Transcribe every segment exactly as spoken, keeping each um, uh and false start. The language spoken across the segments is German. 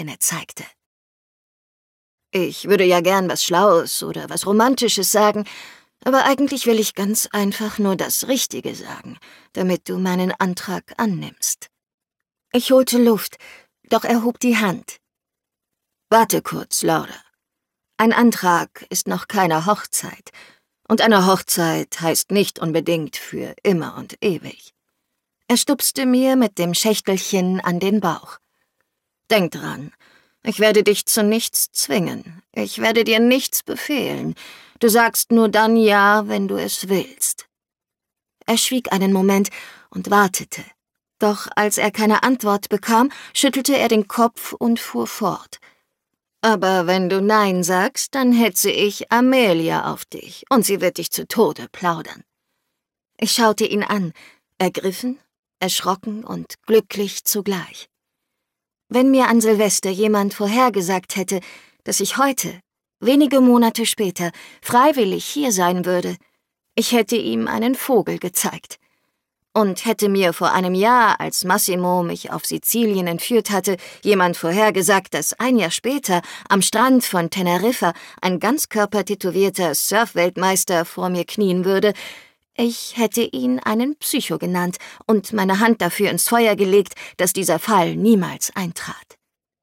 Zähne zeigte. »Ich würde ja gern was Schlaues oder was Romantisches sagen, aber eigentlich will ich ganz einfach nur das Richtige sagen, damit du meinen Antrag annimmst.« Ich holte Luft, doch er hob die Hand. »Warte kurz, Laura. Ein Antrag ist noch keine Hochzeit. Und eine Hochzeit heißt nicht unbedingt für immer und ewig.« Er stupste mir mit dem Schächtelchen an den Bauch. »Denk dran, ich werde dich zu nichts zwingen. Ich werde dir nichts befehlen. Du sagst nur dann ja, wenn du es willst.« Er schwieg einen Moment und wartete. Doch als er keine Antwort bekam, schüttelte er den Kopf und fuhr fort. »Aber wenn du Nein sagst, dann hetze ich Amelia auf dich, und sie wird dich zu Tode plaudern.« Ich schaute ihn an, ergriffen, erschrocken und glücklich zugleich. Wenn mir an Silvester jemand vorhergesagt hätte, dass ich heute, wenige Monate später, freiwillig hier sein würde, ich hätte ihm einen Vogel gezeigt. Und hätte mir vor einem Jahr, als Massimo mich auf Sizilien entführt hatte, jemand vorhergesagt, dass ein Jahr später am Strand von Teneriffa ein ganzkörpertätowierter Surf-Weltmeister vor mir knien würde, ich hätte ihn einen Psycho genannt und meine Hand dafür ins Feuer gelegt, dass dieser Fall niemals eintrat.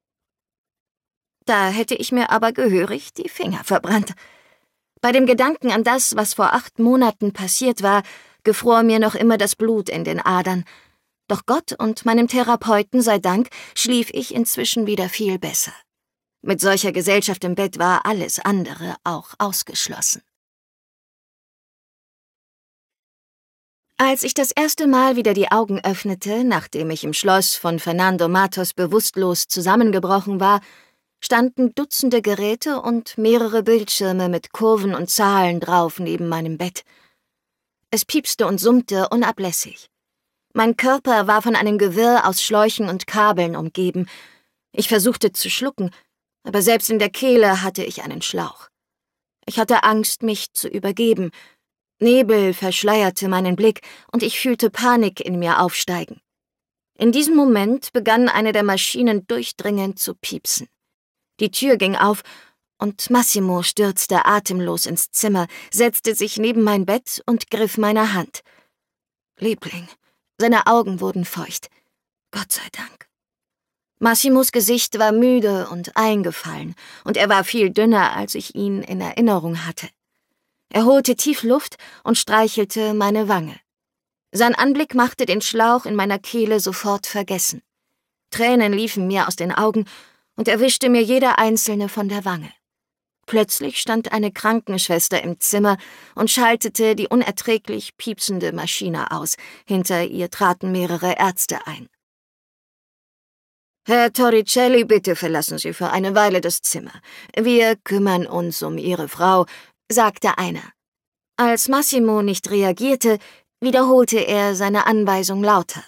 Da hätte ich mir aber gehörig die Finger verbrannt. Bei dem Gedanken an das, was vor acht Monaten passiert war, gefror mir noch immer das Blut in den Adern. Doch Gott und meinem Therapeuten sei Dank schlief ich inzwischen wieder viel besser. Mit solcher Gesellschaft im Bett war alles andere auch ausgeschlossen. Als ich das erste Mal wieder die Augen öffnete, nachdem ich im Schloss von Fernando Matos bewusstlos zusammengebrochen war, standen Dutzende Geräte und mehrere Bildschirme mit Kurven und Zahlen drauf neben meinem Bett. Es piepste und summte unablässig. Mein Körper war von einem Gewirr aus Schläuchen und Kabeln umgeben. Ich versuchte zu schlucken, aber selbst in der Kehle hatte ich einen Schlauch. Ich hatte Angst, mich zu übergeben. Nebel verschleierte meinen Blick und ich fühlte Panik in mir aufsteigen. In diesem Moment begann eine der Maschinen durchdringend zu piepsen. Die Tür ging auf und Massimo stürzte atemlos ins Zimmer, setzte sich neben mein Bett und griff meine Hand. »Liebling«, seine Augen wurden feucht. Gott sei Dank. Massimos Gesicht war müde und eingefallen, und er war viel dünner, als ich ihn in Erinnerung hatte. Er holte tief Luft und streichelte meine Wange. Sein Anblick machte den Schlauch in meiner Kehle sofort vergessen. Tränen liefen mir aus den Augen und er wischte mir jede einzelne von der Wange. Plötzlich stand eine Krankenschwester im Zimmer und schaltete die unerträglich piepsende Maschine aus. Hinter ihr traten mehrere Ärzte ein. »Herr Torricelli, bitte verlassen Sie für eine Weile das Zimmer. Wir kümmern uns um Ihre Frau«, sagte einer. Als Massimo nicht reagierte, wiederholte er seine Anweisung lauter.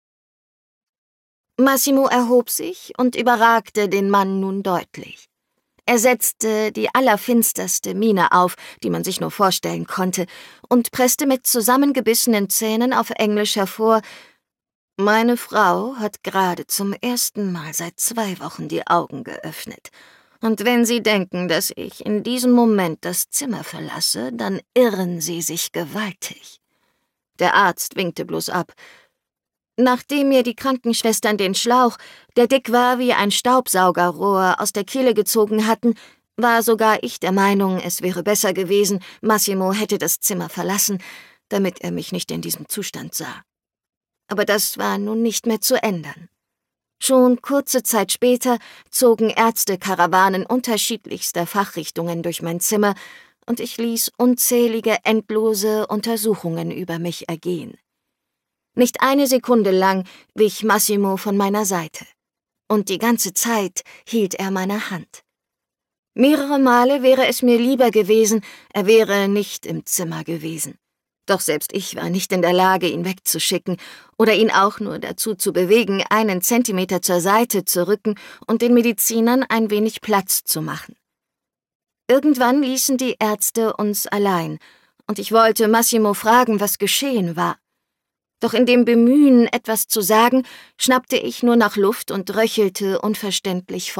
Massimo erhob sich und überragte den Mann nun deutlich. Er setzte die allerfinsterste Miene auf, die man sich nur vorstellen konnte, und presste mit zusammengebissenen Zähnen auf Englisch hervor: »Meine Frau hat gerade zum ersten Mal seit zwei Wochen die Augen geöffnet. Und wenn Sie denken, dass ich in diesem Moment das Zimmer verlasse, dann irren Sie sich gewaltig.« Der Arzt winkte bloß ab. Nachdem mir die Krankenschwestern den Schlauch, der dick war wie ein Staubsaugerrohr, aus der Kehle gezogen hatten, war sogar ich der Meinung, es wäre besser gewesen, Massimo hätte das Zimmer verlassen, damit er mich nicht in diesem Zustand sah. Aber das war nun nicht mehr zu ändern. Schon kurze Zeit später zogen Ärztekarawanen unterschiedlichster Fachrichtungen durch mein Zimmer und ich ließ unzählige endlose Untersuchungen über mich ergehen. Nicht eine Sekunde lang wich Massimo von meiner Seite. Und die ganze Zeit hielt er meine Hand. Mehrere Male wäre es mir lieber gewesen, er wäre nicht im Zimmer gewesen. Doch selbst ich war nicht in der Lage, ihn wegzuschicken oder ihn auch nur dazu zu bewegen, einen Zentimeter zur Seite zu rücken und den Medizinern ein wenig Platz zu machen. Irgendwann ließen die Ärzte uns allein, und ich wollte Massimo fragen, was geschehen war. Doch in dem Bemühen, etwas zu sagen, schnappte ich nur nach Luft und röchelte unverständlich vor